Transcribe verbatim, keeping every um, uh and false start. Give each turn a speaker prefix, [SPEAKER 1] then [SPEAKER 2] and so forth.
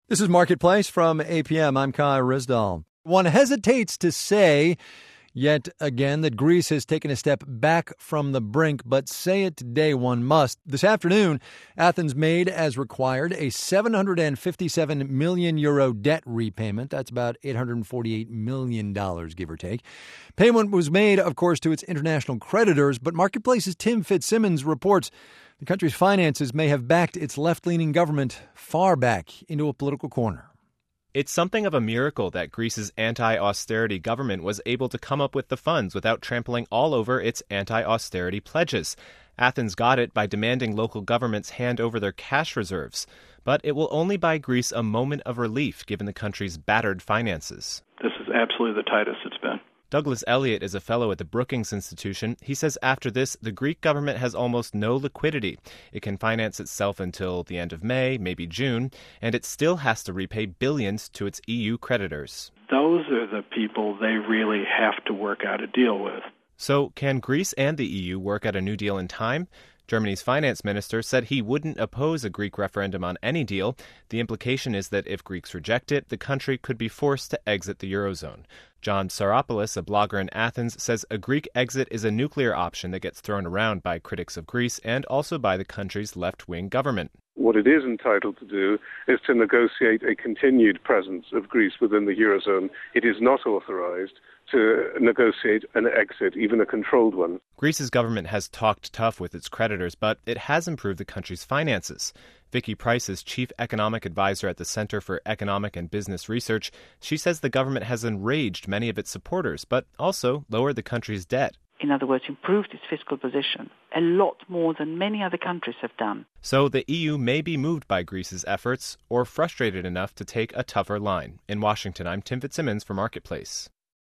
[SPEAKER 1] This is Marketplace from A P M. I'm Kai Rizdal. One hesitates to say yet again that Greece has taken a step back from the brink, but say it today one must. This afternoon, Athens made, as required, a seven hundred fifty-seven million euro debt repayment. That's about eight hundred forty-eight million dollars, give or take. Payment was made, of course, to its international creditors, but Marketplace's Tim Fitzsimmons reports the country's finances may have backed its left-leaning government far back into a political corner.
[SPEAKER 2] It's something of a miracle that Greece's anti-austerity government was able to come up with the funds without trampling all over its anti-austerity pledges. Athens got it by demanding local governments hand over their cash reserves. But it will only buy Greece a moment of relief given the country's battered finances.
[SPEAKER 3] This is absolutely the tightest it's been.
[SPEAKER 2] Douglas Elliott is a fellow at the Brookings Institution. He says after this, the Greek government has almost no liquidity. It can finance itself until the end of May, maybe June, and it still has to repay billions to its E U creditors.
[SPEAKER 3] Those are the people they really have to work out a deal with.
[SPEAKER 2] So can Greece and the E U work out a new deal in time? Germany's finance minister said he wouldn't oppose a Greek referendum on any deal. The implication is that if Greeks reject it, the country could be forced to exit the Eurozone. John Saropoulos, a blogger in Athens, says a Greek exit is a nuclear option that gets thrown around by critics of Greece and also by the country's left-wing government.
[SPEAKER 4] What it is entitled to do is to negotiate a continued presence of Greece within the Eurozone. It is not authorized to negotiate an exit, even a controlled one.
[SPEAKER 2] Greece's government has talked tough with its creditors, but it has improved the country's finances. Vicky Price is chief economic advisor at the Center for Economic and Business Research. She says the government has enraged many of its supporters, but also lowered the country's debt.
[SPEAKER 5] In other words, improved its fiscal position a lot more than many other countries have done.
[SPEAKER 2] So the E U may be moved by Greece's efforts or frustrated enough to take a tougher line. In Washington, I'm Tim Fitzsimmons for Marketplace.